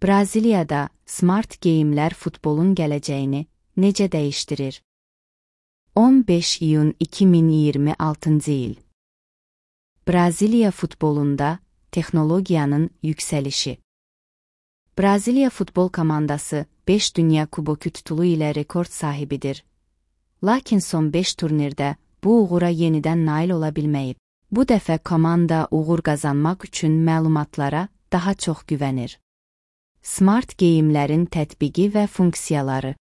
Braziliyada smart geyimlər futbolun gələcəyini necə dəyişdirir? 15 iyun 2026 il. Braziliya futbolunda texnologiyanın yüksəlişi. Braziliya futbol komandası 5 Dünya Kuboku titulu ilə rekord sahibidir. Lakin son 5 turnirdə bu uğura yenidən nail ola bilməyib. Bu dəfə komanda uğur qazanmaq üçün məlumatlara daha çox güvənir. Smart geyimlərin tətbiqi və funksiyaları.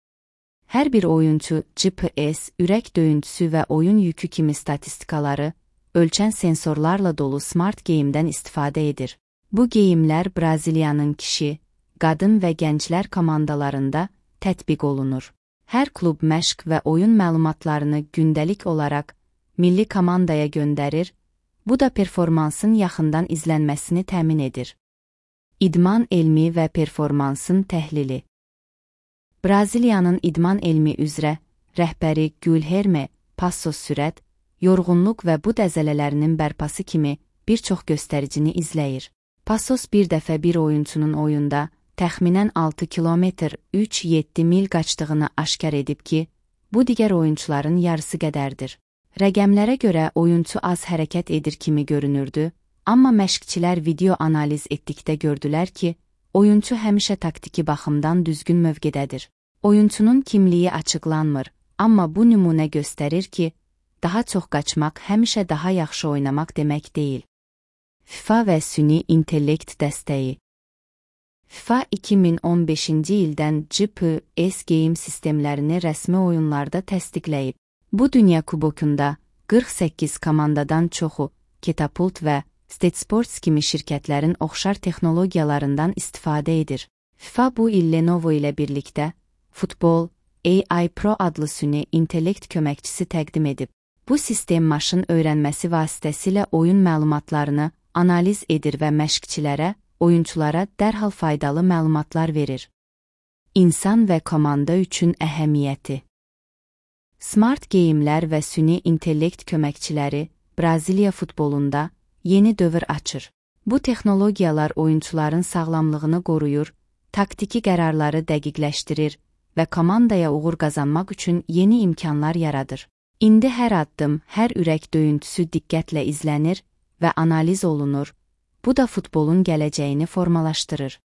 Hər bir oyunçu GPS, ürək döyüntüsü və oyun yükü kimi statistikaları ölçən sensorlarla dolu smart geyimdən istifadə edir. Bu geyimlər Braziliyanın kişi, qadın və gənclər komandalarında tətbiq olunur. Hər klub məşq və oyun məlumatlarını gündəlik olaraq milli komandaya göndərir, bu da performansın yaxından izlənməsini təmin edir. İdman elmi və performansın təhlili. Braziliyanın idman elmi üzrə rəhbəri Guilherme Passos sürət, yorğunluq və bud əzələlərinin bərpası kimi bir çox göstəricini izləyir. Passos bir dəfə bir oyunçunun oyunda təxminən 6 kilometr 3-7 mil qaçdığını aşkar edib ki, bu digər oyunçuların yarısı qədərdir. Rəqəmlərə görə oyunçu az hərəkət edir kimi görünürdü, amma məşqçilər video analiz etdikdə gördülər ki, oyunçu həmişə taktiki baxımdan düzgün mövqedədir. Oyunçunun kimliyi açıqlanmır, amma bu nümunə göstərir ki, daha çox qaçmaq həmişə daha yaxşı oynamaq demək deyil. FIFA və süni intellekt dəstəyi. FIFA 2015-ci ildən GPS geyim sistemlərini rəsmi oyunlarda təsdiqləyib. Bu Dünya Kubokunda 48 komandadan çoxu Catapult və State Sports kimi şirkətlərin oxşar texnologiyalarından istifadə edir. FIFA bu il Lenovo ilə birlikdə Futbol AI Pro adlı süni intellekt köməkçisi təqdim edib. Bu sistem maşın öyrənməsi vasitəsilə oyun məlumatlarını analiz edir və məşqçilərə, oyunçulara dərhal faydalı məlumatlar verir. İnsan və komanda üçün əhəmiyyəti. Smart geyimlər və süni intellekt köməkçiləri Braziliya futbolunda yeni dövr açır. Bu texnologiyalar oyunçuların sağlamlığını qoruyur, taktiki qərarları dəqiqləşdirir və komandaya uğur qazanmaq üçün yeni imkanlar yaradır. İndi hər addım, hər ürək döyüntüsü diqqətlə izlənir və analiz olunur, bu da futbolun gələcəyini formalaşdırır.